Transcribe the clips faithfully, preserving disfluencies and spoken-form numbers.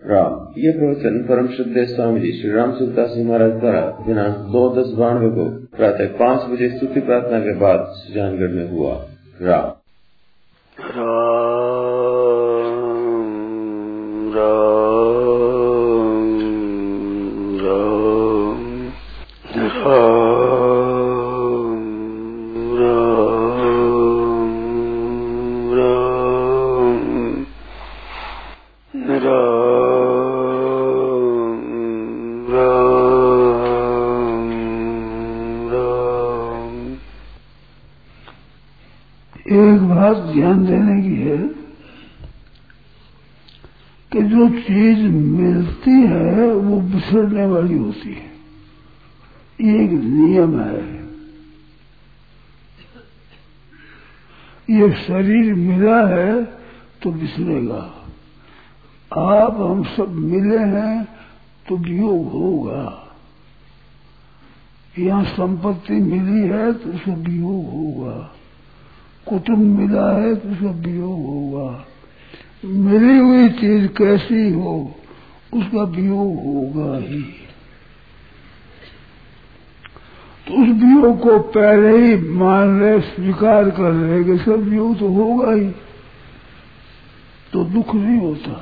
राम। ये प्रवचन परम श्रद्धेय स्वामी जी श्री राम सूरदास जी महाराज द्वारा दिनांक दो दस बानवे को प्रातः पाँच बजे स्तुति प्रार्थना के बाद सुजानगढ़ में हुआ। राम राम राम राम राम राम। एक बात ध्यान देने की है कि जो चीज मिलती है वो बिछड़ने वाली होती है, ये एक नियम है। ये शरीर मिला है तो बिछड़ेगा। आप हम सब मिले हैं तो वियोग होगा। यहाँ संपत्ति मिली है तो उसका वियोग होगा, कुटुंब मिला है तो उसका वियोग होगा। मिली हुई चीज कैसी हो उसका वियोग होगा ही। तो उस वियोग को पहले ही मान ले, स्वीकार कर ले कि सब वियोग तो होगा ही, तो दुख नहीं होता।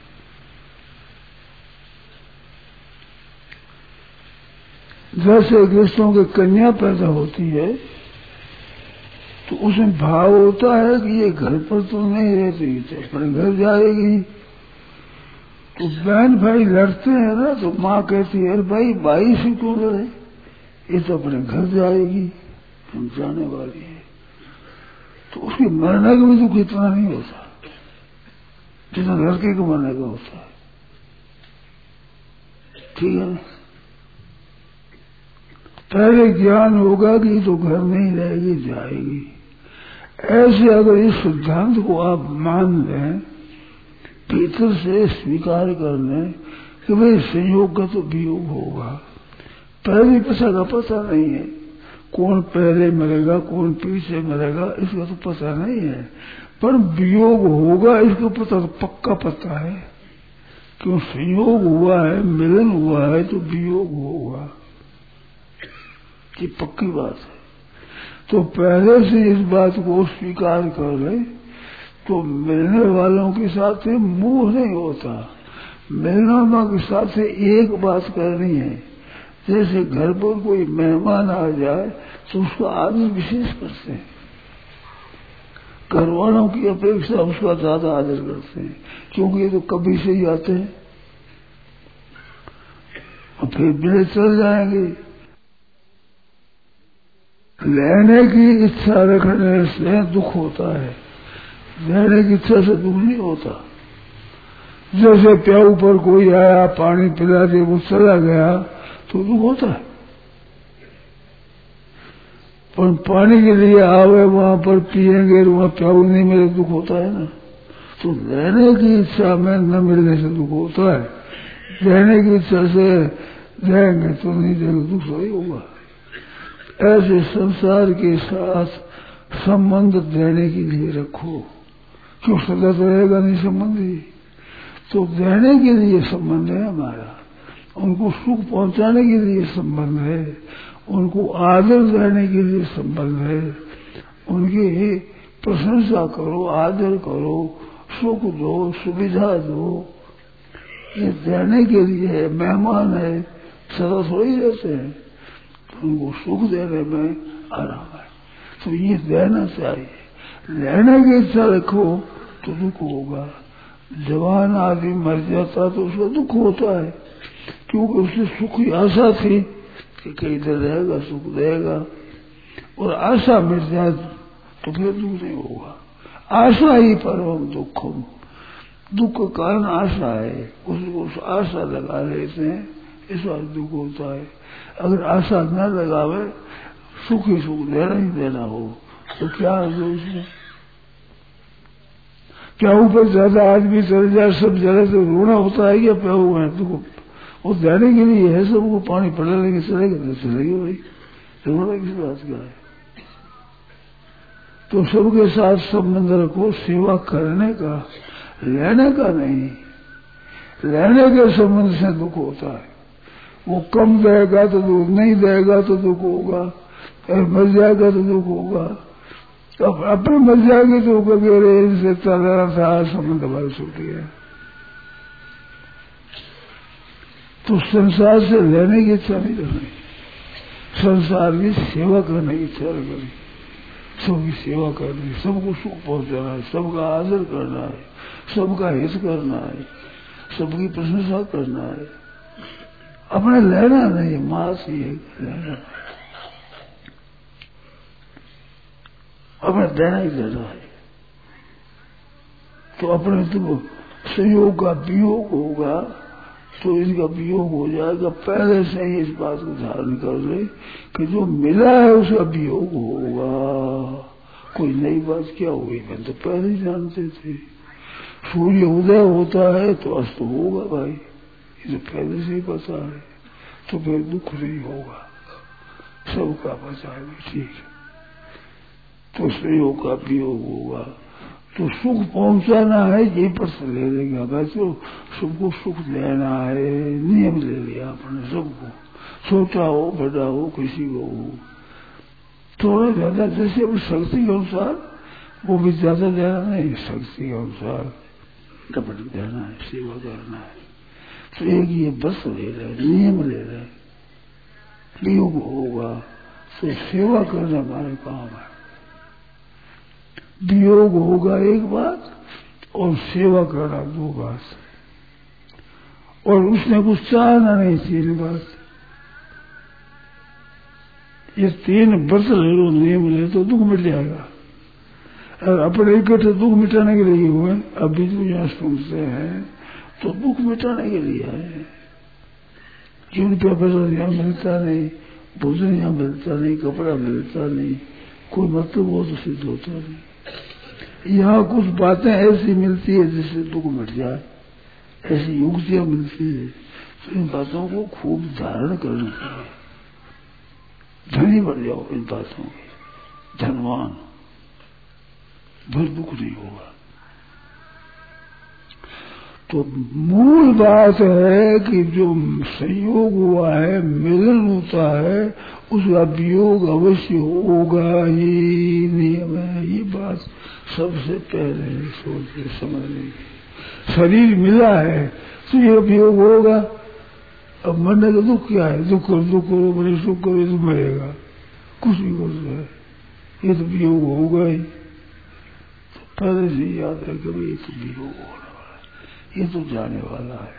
जैसे कृष्णों की कन्या पैदा होती है तो उसमें भाव होता है कि ये घर पर तो नहीं रहती, तो अपने घर जाएगी। तो बहन भाई लड़ते हैं ना, तो माँ कहती है भाई भाई से क्यों लड़े, ये तो अपने घर जाएगी, हम जाने वाली है। तो उसके मरने का भी दुख इतना नहीं होता जितना लड़के के मरने का होता है। ठीक है ना? पहले ज्ञान होगा कि तो घर नहीं रहेगी, जाएगी। ऐसे अगर इस सिद्धांत को आप मान लें, भीतर से स्वीकार कर लें कि भाई संयोग का तो वियोग होगा। पहले पता का पता नहीं है, कौन पहले मरेगा कौन पीछे मरेगा इसका तो पता नहीं है, पर वियोग होगा इसका पता तो पक्का पता है। क्यों? संयोग हुआ है, मिलन हुआ है तो वियोग होगा, ये पक्की बात है। तो पहले से इस बात को स्वीकार कर ले तो मिलने वालों के साथ मोह नहीं होता। मिलने वालों के साथ एक बात करनी है, जैसे घर पर कोई मेहमान आ जाए तो उसका आदर विशेष करते हैं, घर वालों की अपेक्षा उसका ज्यादा आदर करते हैं, क्योंकि ये तो कभी से ही आते हैं और फिर मिले चल जाएंगे। लेने की इच्छा रखने से दुख होता है, लेने की इच्छा से दुख नहीं होता। जैसे प्याऊ पर कोई आया पानी पिला दे वो चला गया तो दुख होता है, पर पानी के लिए आवे वहां पर पिएंगे वहां प्याऊ नहीं मिले दुख होता है ना। तो लेने की इच्छा में न मिलने से दुख होता है, लेने की इच्छा से लेंगे तो नहीं देंगे दुख थोड़ी होगा। ऐसे संसार के साथ संबंध देने के लिए रखो, क्यों सदा तो रहेगा नहीं संबंध ही। तो देने के लिए संबंध है हमारा, उनको सुख पहुंचाने के लिए संबंध है, उनको आदर देने के लिए संबंध है, उनकी प्रशंसा करो, आदर करो, सुख दो, सुविधा दो, ये देने के लिए है। मेहमान है सदा थोड़ी रहते हैं, उनको सुख देने में आराम है, तो ये देना चाहिए। लेने की इच्छा रखो तो दुख होगा। जवान आदमी मर जाता तो उसका दुख होता है, क्योंकि उसे सुख की आशा थी कि कहीं देर रहेगा सुख देगा, और आशा मिट जाए तो फिर दुख नहीं होगा। आशा ही परम दुखम, दुख का कारण आशा है, उसको उस आशा लगा लेते हैं, इस बार दुख होता है। अगर आशा न लगावे, सुख ही सुख देना ही देना हो तो क्या है उसमें? क्या ऊपर ज्यादा आदमी चल जाए सब जगह तो रोना होता है क्या? प्याऊ है तो वो देने के लिए है, सबको पानी पड़ा लेंगे चलेगा तो चलेगा भाई, रोना किस बात का है? तो सबके साथ संबंध रखो, सेवा करने का, लेने का नहीं। लेने के संबंध से दुख होता है। वो कम देगा तो दुख, नहीं देगा तो दुख होगा, मर जाएगा तो दुख होगा। तो अपने मर जाएंगे तो वगैरह इनसे तरह था संबंध हमारे छूट गया। तो संसार से लेने की इच्छा नहीं करनी, संसार की सेवा करने की इच्छा करनी, सबकी सेवा करनी, सबको सुख पहुंचाना है, सबका आदर करना है, सबका हित करना है, सबकी प्रशंसा करना है। अपने लेना नहीं, मास ही है लेना, अपने देना ही देना है। तो अपने तो संयोग का वियोग होगा तो इनका वियोग हो जाएगा। पहले से ही इस बात को धारण कर ले कि जो मिला है उसका वियोग होगा। कोई नई बात क्या हुई, मैं तो पहले ही जानते थे। सूर्य उदय होता है तो अस्त होगा भाई, ये तो पहले से ही पता है। तो फिर दुख नहीं होगा, सबका बचा है ठीक। तो संयोग का वियोग होगा तो सुख पहुंचाना है, ये पर से ले लेगा भाई। तो सबको सुख देना है, नियम ले लिया अपने सबको, छोटा हो बड़ा हो किसी को हो, थोड़ा ज्यादा जैसे अपनी शक्ति के अनुसार, वो भी ज्यादा देना नहीं, शक्ति के अनुसार कपट देना है, सेवा करना है। तो एक ये बस ले रहे, नियम ले रहे, वियोग होगा तो सेवा करना हमारे काम है। वियोग होगा एक बात और सेवा करना दो बात, और उसने कुछ चाहना नहीं तीन बात। ये तीन व्रत ले लो, नियम ले तो दुख मिट जाएगा। और अपने इकट्ठे दुख मिटाने के लिए हुए, अभी तो यहाँ सुनते हैं तो दुख मिटाने के लिए है। क्यों रुपया पैसा यहाँ मिलता नहीं, भोजन यहाँ मिलता नहीं, कपड़ा मिलता नहीं, कोई मतलब वो तो सिद्ध होता नहीं। यहाँ कुछ बातें ऐसी मिलती है जिससे दुख मिट जाए, ऐसी युक्तियां मिलती है। तो इन बातों को खूब धारण करना चाहिए, धनी बन जाओ इन बातों की, धनवान, फिर दुख नहीं होगा। तो मूल बात है कि जो संयोग हुआ है, मिलन होता है, उसका वियोग अवश्य होगा ही, नियम है। ये बात सबसे पहले सोच समझने की। शरीर मिला है तो ये वियोग होगा। अब मरने का दुख क्या है, दुख करो दुख करो बड़े सुख करो तो मरेगा, कुछ भी करता है, ये तो वियोग होगा ही। तो पहले से याद है कि ये तो वियोग होने वाला है, ये तो जाने वाला है।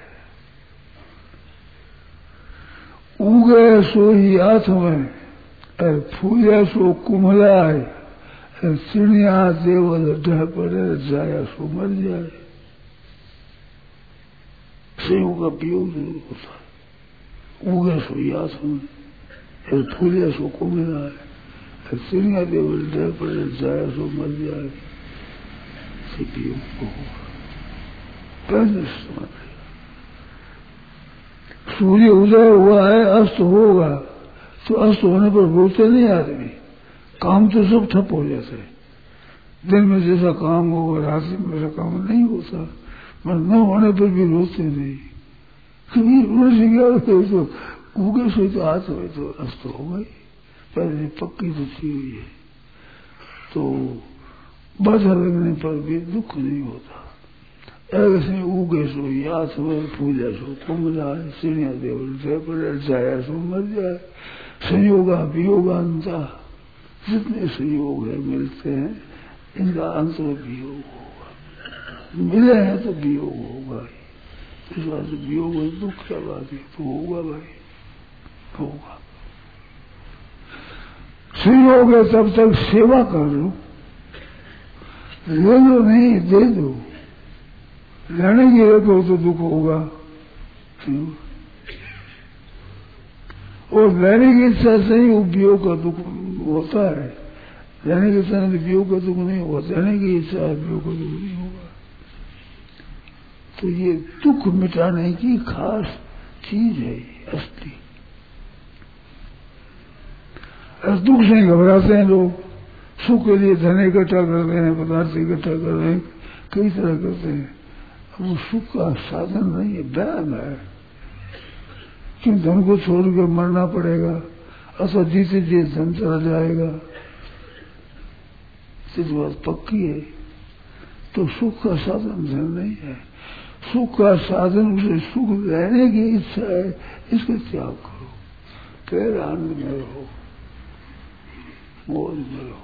उगे सो ही हाथ में, फूया सो कुमला है, चिड़िया देवल ढह पड़े जाया सो मर जाए। संयोग का वियोग जरूर होता है। उगे सो याद में, फूलिया सो कुमला है, चिड़िया देवल ढह पड़े जाया सो मर जाए। से वियोग को होगा, पहले समझ लिया। सूर्य उदय हुआ है, अस्त होगा, तो अस्त होने पर बोलते नहीं आदमी, काम तो सब ठप हो जाते हैं। दिन में जैसा काम होगा रात में वैसा काम नहीं होता, पर न होने पर भी रोते नहीं। कभी रोने गया तो उगे सोई तो हाथ हुए तो अस्त हो गई, पहले पक्की तो थी हुई है। तो बाधा लगने पर भी दुख नहीं होता। ऐसे उगे सो याद हुए, पूजा सो कुमला है, चिड़िया देवल जाया सो मर जाए। संयोगा वियोगांता, जितने संयोग है मिलते हैं, इनका अंत में वियोग होगा। मिले हैं तो वियोग होगा ही, इस बात से वियोग है दुख क्या बात है, तो होगा भाई, होगा। संयोग है तब तक सेवा कर लो, ले लो नहीं दे दो, लेने की रखो तो दुख होगा। और लेने की इच्छा से ही उपयोग का दुख होता है, लेने की इच्छा से वियोग का दुख नहीं होगा, लेने की इच्छा वियोग का दुख नहीं होगा। तो ये दुख मिटाने की खास चीज है असली। दुख से घबराते हैं लोग, सुख के लिए धन इकट्ठा करते हैं, पदार्थ इकट्ठा कर रहे हैं, कई तरह करते हैं, वो सुख का साधन नहीं है, वहम है कि धन को छोड़ के मरना पड़ेगा अथवा जीते जी धन चला जाएगा, इस बात पक्की है। तो सुख का साधन धन नहीं है, सुख का साधन उसे सुख लेने की इच्छा है, इसका त्याग करो, फिर आनंद में रहो, मौज में रहो,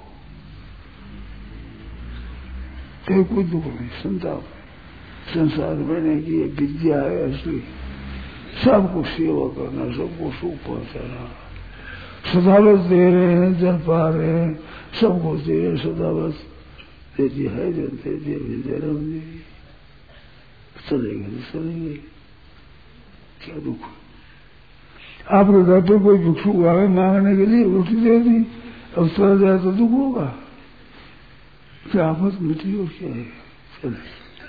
फिर कोई दुख नहीं, संताप नहीं। संसार में की ये विद्या है असली, सबको सेवा करना, सबको सुख पहुंचाना, सदावत दे रहे हैं, जल पा रहे हैं, सबको दे रहे, सदावत दे दिया है, जल दे दिया, विद्या राम दे दी, चलेंगे तो चलेंगे, क्या दुख। आपके घर पर कोई भिक्षु आवे मांगने के लिए, रोटी दे दी, अब चला जाए तो दुख होगा, क्या आफत मिट्टी और क्या है। चले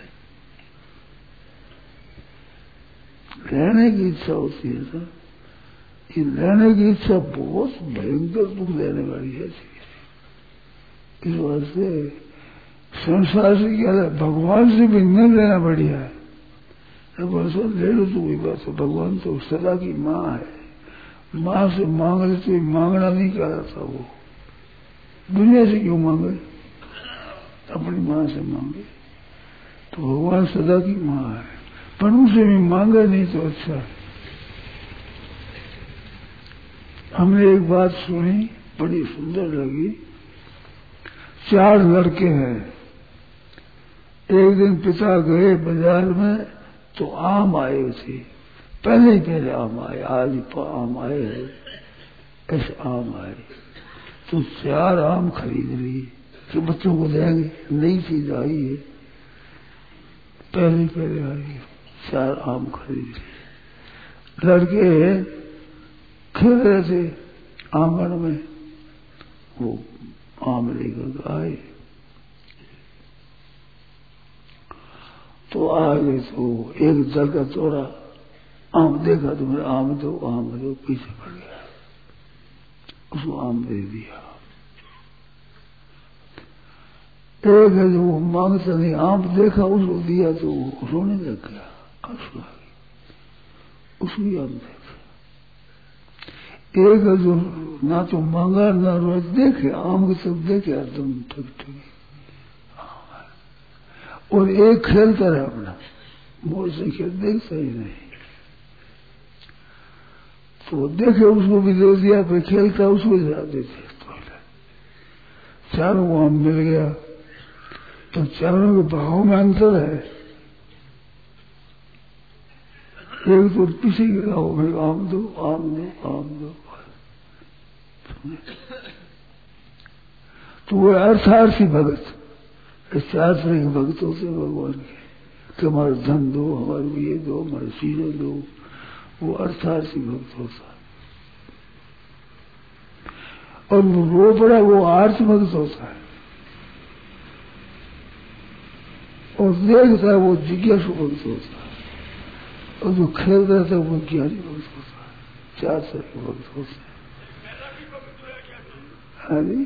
रहने की इच्छा होती है ना, ये रहने की इच्छा बहुत भयंकर दुख देने वाली है। इस वास्ते संसार से क्या है, भगवान से भी न लेना बढ़िया है। भगवान ले लो तो वही बात है, भगवान तो सदा की माँ है, माँ से मांग ले तो मांगना नहीं कहता, वो दुनिया से क्यों मांगे, अपनी माँ से मांगे। तो भगवान सदा की माँ है, पर उनसे भी मांगे नहीं तो अच्छा है। हमने एक बात सुनी, बड़ी सुंदर लगी। चार लड़के हैं, एक दिन पिता गए बाजार में तो आम आए थे, पहले ही पहले आम आए, आज आम आए हैं, ऐसे आम आए तो चार आम खरीद लिए कि बच्चों को देंगे, नई चीज आई है, पहले पहले आई है, चार आम खरीद लिए। लड़के खेल रहे थे आंगन में, वो आम लेकर आए तो आगे तो एक जगह तोड़ा आम देखा तो मेरा आम दो आम दो, पीछे पड़ गया, उसको आम दे दिया। एक है जो वो मांगता नहीं, आम देखा उसको दिया तो वो रोने लग गया, आंसू आ गए, उसको भी आम देखा। एक है जो ना तो मांगा ना रोए, देखे आम की सब देखे एकदम ठग ठगी, और एक खेलता रहे अपना, मोर से खेल देखता ही नहीं, तो देखे उसको भी दे दिया, फिर खेलता उसको जरा देते, चारों को आम मिल गया। तो चारों के भाव में अंतर है, एक तो पीछे गिरा हो भाई आम दो आम दो आम दो, तो वो अर्थार्थी भगत, चार तरह के भक्त होते भगवान के, कि हमारे धन दो, हमारे ये दो, हमारे चीजें दो, वो अर्थार्थी भक्त होता है। और वो रो पड़ा वो आर्थ भक्त होता है, और देखता है वो जिज्ञासु भक्त होता है, और जो खेल रहता है वो ज्ञानी भक्त होता है। चार तरह के भक्त होते हैं। हाँ जी,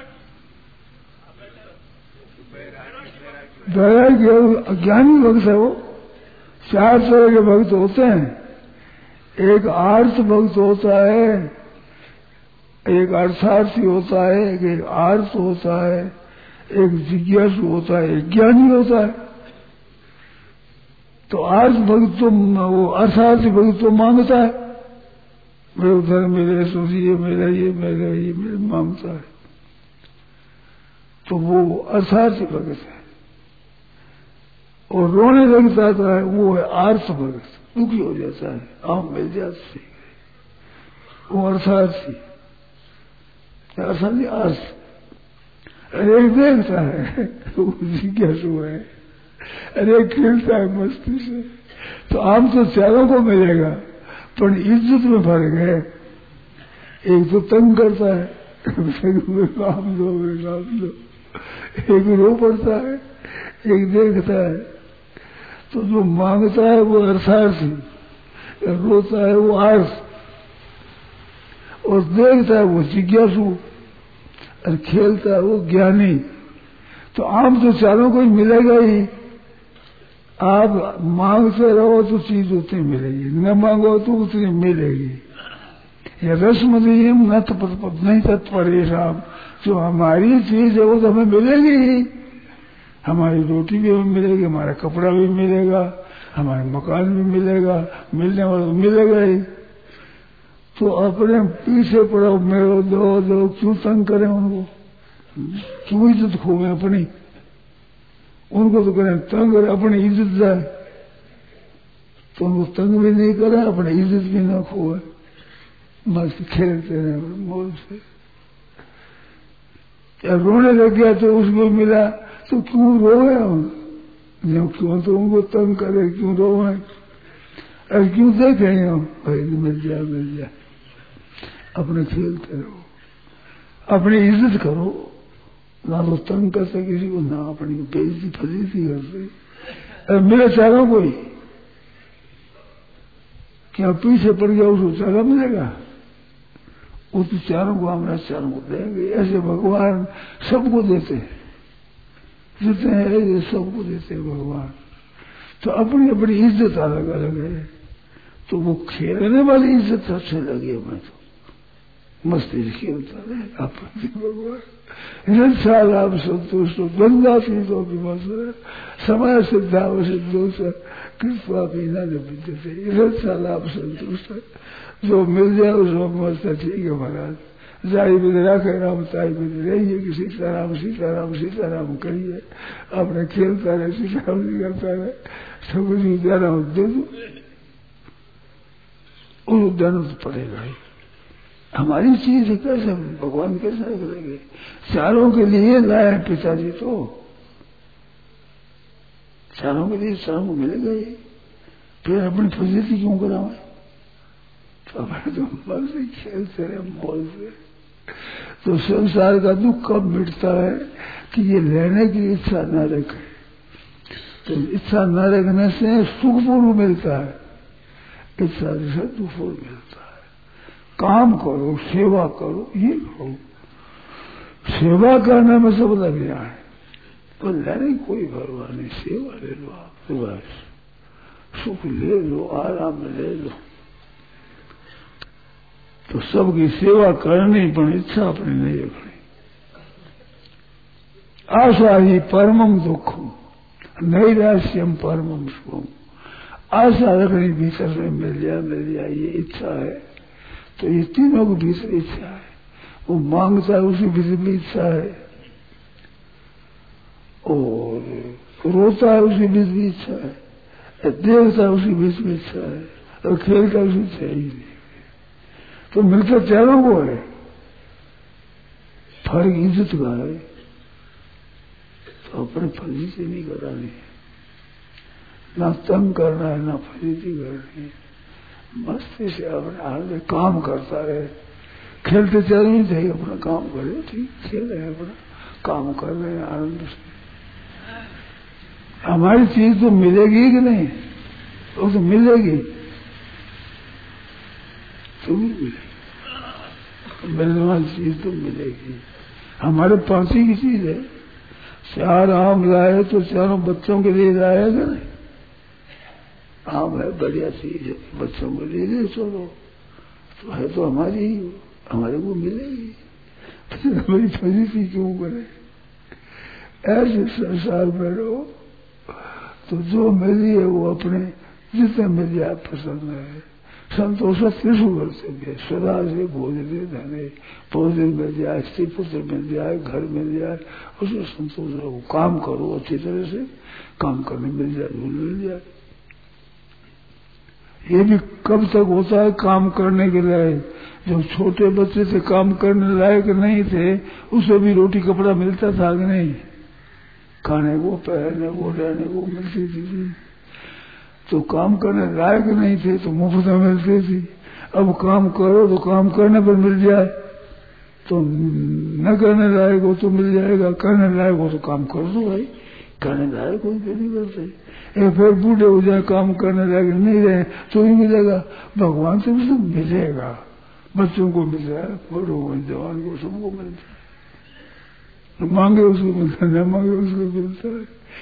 वैराग्य अज्ञानी भक्त है वो। चार तरह के भक्त होते हैं, एक आर्थ भक्त होता है, एक अर्थार्थी होता है, एक आर्थ होता है, एक जिज्ञासु होता है, एक ज्ञानी होता है। तो आर्थ भक्त तो वो अर्थार्थी भक्त तो मांगता है, मेरे उधर मेरे सोचिए मेरा ये मेरा ये मेरे मांगता है, तो वो अर्थार्थी भक्त है। और रोने लग जाता है वो है आर्थ भक्त, दुखी हो जाता है, आम मिल जाती है, वो अर्थार्थी अर्थार्थी अर्थ। अरे देखता है वो जिज्ञासु है, अरे खेलता है मस्ती से, तो आम तो चारों को मिलेगा, पर इज्जत में फर्क है। एक तो तंग करता है, काम दो काम दो, एक रो पड़ता है, एक देखता है। तो जो मांगता है वो अर्थार्थी, रोता है वो आर्थ, और देखता है वो जिज्ञासु, और खेलता है वो ज्ञानी। तो आम तो चारों को ही मिलेगा ही, आप मांगते रहो तो चीज उतनी मिलेगी, न मांगो तो उतनी मिलेगी। ये रस्मदीयम न तत्पर नहीं तत्परेशाम, जो हमारी चीज है वो तो हमें मिलेगी ही। हमारी रोटी भी हमें मिलेगी, हमारा कपड़ा भी मिलेगा, हमारा मकान भी मिलेगा, मिलने वाला मिलेगा ही। तो अपने पीछे पड़ो, मेरे दो दो क्यों तंग करें उनको, क्यों इज्जत खोए अपनी, उनको तो करें तंग, अपनी इज्जत जाए तो उनको तंग भी नहीं करें, अपनी इज्जत भी ना खोए, मस्त खेलते रहे मौज से। या रोने लग गया तो उसको मिला तो क्यों रोए हम, क्यों तो उनको तंग करे, क्यों रोए, और क्यों देखे हम भाई मिल जाए मिल जाए। अपने खेलते रहो, अपनी इज्जत करो, ना तो तंग करते किसी को, ना अपनी बेइज्जती फजीती करते। मिले चारों कोई क्या पीछे पड़ गया उसको चारा मिलेगा, वो तो चारों को हमारा चारों को देंगे। ऐसे भगवान सबको देते हैं, जितने हैं ये सबको देते हैं भगवान। तो अपनी अपनी इज्जत अलग अलग है, तो वो खेलने वाली इज्जत अच्छी लगी हमें, तो मस्ती से खेलता रहे अपने भगवान। साल संतुष्ट गंगा पीतो विमर्श समय सिद्धाव सिद्धोष कृपा पीना न पीते साल आप संतुष्ट, जो मिल जाए उसको मस्त है, ठीक है महाराज। जाई बिद राखे राम ताई बिद रहिए कि सीताराम सीताराम सीताराम करिए, अपने खेलता रहे, सीताराम जी करता रहे, सब कुछ उद्यान दे दो, उस उद्यान तो पड़ेगा ही। हमारी चीज है, कैसे भगवान कैसे करेंगे, चारों के लिए लाए पिताजी, तो चारों के लिए चारों को मिलेगा ही, फिर अपनी फजीती क्यों करावे, तो अपने तो मन से खेलते रहे मौज से। तो संसार का दुख कब मिटता है कि ये लेने की इच्छा न रखे, तो इच्छा न रखने से सुखपूर्ण मिलता है, इच्छा से दुखपूर्ण मिलता है। काम करो, सेवा करो, ये करो, सेवा करने में सब लग जाए, तो लेने की कोई परवाह नहीं, सेवा ले लो आप, तो बस सुख ले लो, आराम ले लो। तो सबकी सेवा करनी पर इच्छा अपनी नहीं रखनी। आशा ही परमम दुखम नैराश्यम परमम सुखम, आशा रखनी भीतर में मिल जाए मिल जाए ये इच्छा है, तो ये तीनों की भीतर इच्छा है। वो मांगता है उसी भीतर भी इच्छा है, और रोता है उसी बीच भी इच्छा है, देखता है उसी बीच में इच्छा है, और खेलता है उसी चाहिए नहीं। तो मिलता चारों को है, फर्क इज्जत का है, तो अपने फजीती नहीं करानी है, ना तंग करना है, ना फजीती करनी है, मस्ती से अपने हाल में काम करता रहे। खेलते चल नहीं चाहिए, अपना काम करे, ठीक खेल रहे अपना काम कर रहे हैं आनंद से। हमारी चीज तो मिलेगी कि नहीं, वो तो मिलेगी, तो मिलेगी, मिलने वाली चीज तो मिलेगी। हमारे पास ही की चीज है, चार आम लाए तो चारों बच्चों के लिए लाएगा नहीं, आम है बढ़िया चीज है, बच्चों को ले ले चलो, तो है तो हमारी ही, हमारे को मिलेगी, हमारी फजीती क्यों करे। ऐसे संसार में रहो, तो जो मिली है वो अपने जितने मिल जाए पसंद है। संतोष त्रिशु कर्तव्य, सदा से भोजन धने, भोजन मिल जाए, स्त्री पुत्र मिल जाए, घर मिल जाए, उसमें संतोष रहो। काम करो अच्छी तरह से, काम करने मिल जाए, धूल मिल जाए। ये भी कब तक होता है काम करने के लायक, जब छोटे बच्चे से काम करने लायक नहीं थे, उसे भी रोटी कपड़ा मिलता था कि नहीं, खाने को पहनने को रहने को मिलती थी। तो काम करने लायक नहीं थे तो मुफ्त में मिलती थी। अब काम करो तो काम करने पर मिल जाए, तो न करने लायक हो तो मिल जाएगा, करने लायक हो तो काम कर दो भाई, करने लायक हो क्यों नहीं करते। ये फिर बूढ़े हो जाए, काम करने लायक नहीं रहे तो ही मिलेगा, भगवान से भी सब मिलेगा, बच्चों को मिल रहा है, बड़ों को, जवान को, सबको मिलता है, मांगे उसको मिलता है, न मांगे उसको मिलता है।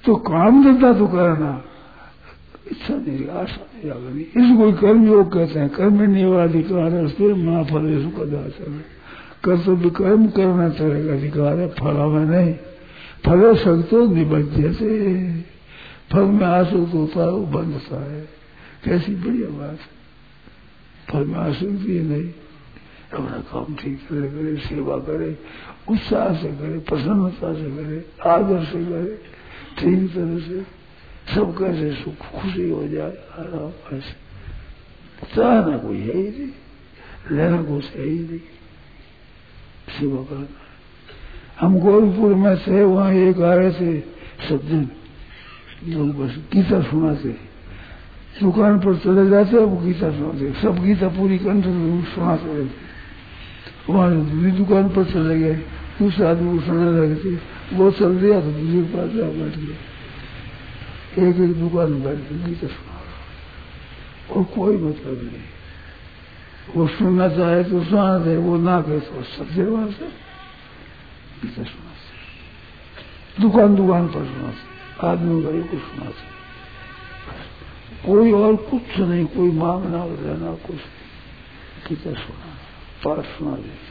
तो काम धंधा तो करना, इच्छा नहीं, आशा नहीं आगनी। इसको कर्म योग कहते हैं। कर्म नियमाधिकार स्थिर मना फल कदाचन। कर्तव्य कर्म करना तेरा अधिकार है, फल में नहीं। फल सकते निबद्ध से फल में आसक्त होता है, वो बंधता है। कैसी बढ़िया बात है, फल में आसक्ति नहीं। अपना काम ठीक करे, करे, सेवा करे, उत्साह से करे, प्रसन्नता से करे, आदर से करे, ठीक तरह से सब कैसे सुख खुशी हो जाए, आराम ऐसे। चाहना कोई है ही नहीं, लेना कुछ है ही नहीं, सेवा करना। हम गोरखपुर में थे, वहां एक आ रहे थे सज्जन लोग, बस गीता सुनाते, दुकान पर चले जाते, वो गीता सुनाते, सब गीता पूरी कंठ सुनाते रहते। वहां दूसरी दुकान पर चले गए, दूसरे आदमी को सुनाने लगे थे, वो चल दिया तो दूसरे के पास जा बैठ गया। एक एक दुकान में बैठ के गीता सुना, और कोई मतलब नहीं। वो सुनना चाहे तो सुना दे, वो ना कहे तो सब देर वहां से गीता सुनाते, दुकान दुकान पर सुनाते, आदमी गरीब को सुनाते, कोई और कुछ नहीं, कोई मांगना देना कुछ, गीता सुना, पाठ सुना देते।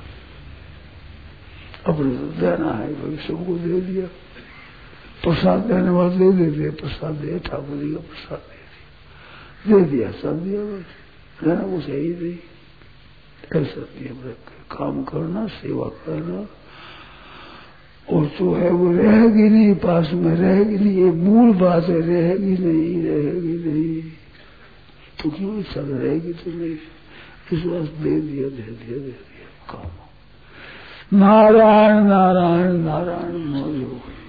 अपने तो देना है भाई, सबको दे दिया। प्रसाद देने वाले दे देते, प्रसाद दे, ठाकुर जी का प्रसाद दे दिया, दे दिया, सब दिया, बस देना कुछ है ही नहीं। ऐसा नियम रख के काम करना, सेवा करना, और जो है वो रहेगी नहीं, पास में रहेगी नहीं, ये मूल बात है, रहेगी नहीं, रहेगी नहीं, तो क्यों इच्छा रहेगी तो नहीं, इस बात दे दिया, दे दिया, दे दिया, काम। नारायण नारायण नारायण मोर।